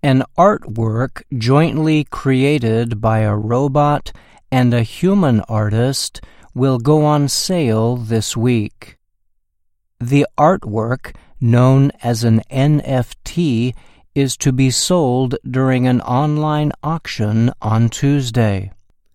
An artwork jointly created by a robot and a human artist will go on sale this week. The artwork, known as an NFT, is to be sold during an online auction on Tuesday.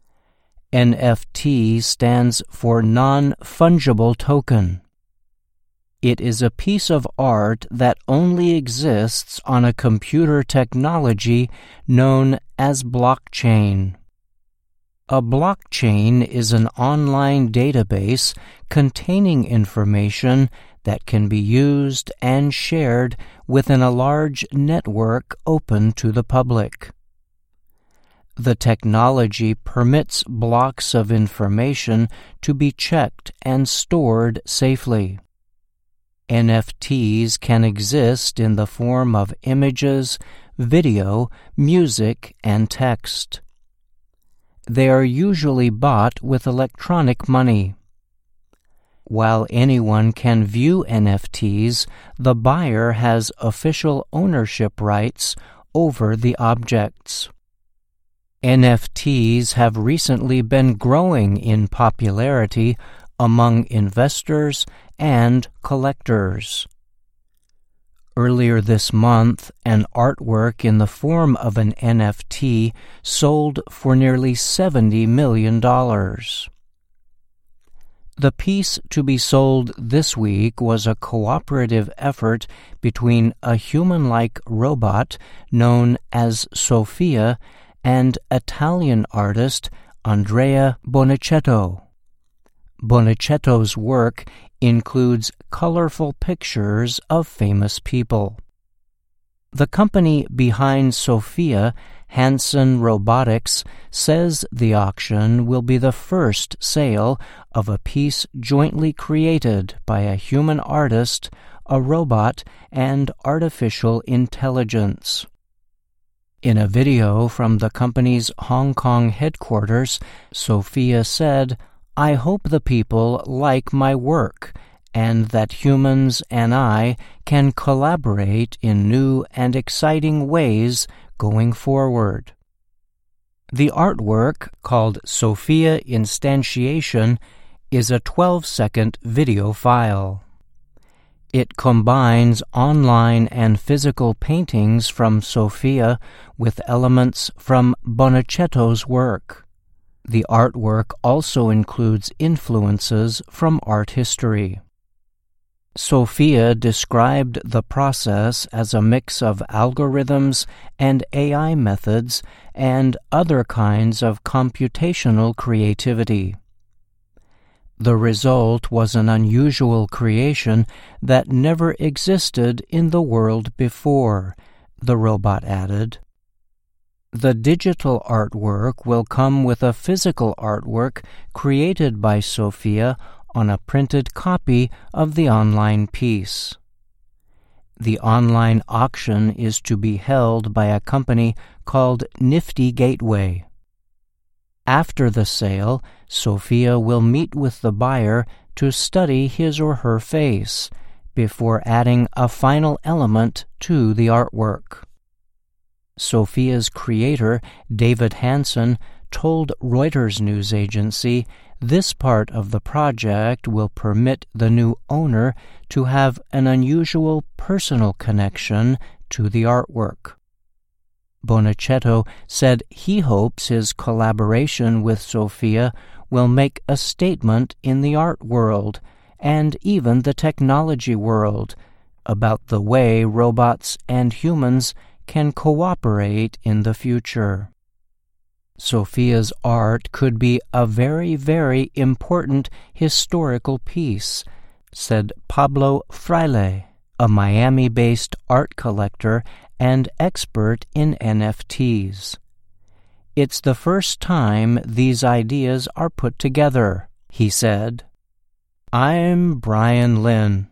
NFT stands for non-fungible token. It is a piece of art that only exists on a computer technology known as blockchain. A blockchain is an online database containing information that can be used and shared within a large network open to the public. The technology permits blocks of information to be checked and stored safely. NFTs can exist in the form of images, video, music, and text. They are usually bought with electronic money. While anyone can view NFTs, the buyer has official ownership rights over the objects. NFTs have recently been growing in popularity among investors and collectors. Earlier this month, an artwork in the form of an NFT sold for nearly $70 million. The piece to be sold this week was a cooperative effort between a human-like robot known as Sophia and Italian artist Andrea Bonichetto. Bonichetto's work includes colorful pictures of famous people. The company behind Sophia, Hanson Robotics, says the auction will be the first sale of a piece jointly created by a human artist, a robot, and artificial intelligence. In a video from the company's Hong Kong headquarters, Sophia said, "I hope the people like my work and that humans and I can collaborate in new and exciting ways going forward." The artwork, called Sophia Instantiation, is a 12-second video file. It combines online and physical paintings from Sophia with elements from Bonichetto's work. The artwork also includes influences from art history. Sophia described the process as a mix of algorithms and AI methods and other kinds of computational creativity. The result was an unusual creation that never existed in the world before, the robot added. The digital artwork will come with a physical artwork created by Sophia on a printed copy of the online piece. The online auction is to be held by a company called Nifty Gateway. After the sale, Sophia will meet with the buyer to study his or her face before adding a final element to the artwork. Sophia's creator, David Hanson, told Reuters news agency this part of the project will permit the new owner to have an unusual personal connection to the artwork. Bonichetto said he hopes his collaboration with Sophia will make a statement in the art world and even the technology world about the way robots and humans can cooperate in the future. Sophia's art could be a very, very important historical piece, said Pablo Fraile, a Miami-based art collector and expert in NFTs. "It's the first time these ideas are put together," he said. I'm Brian Lynn.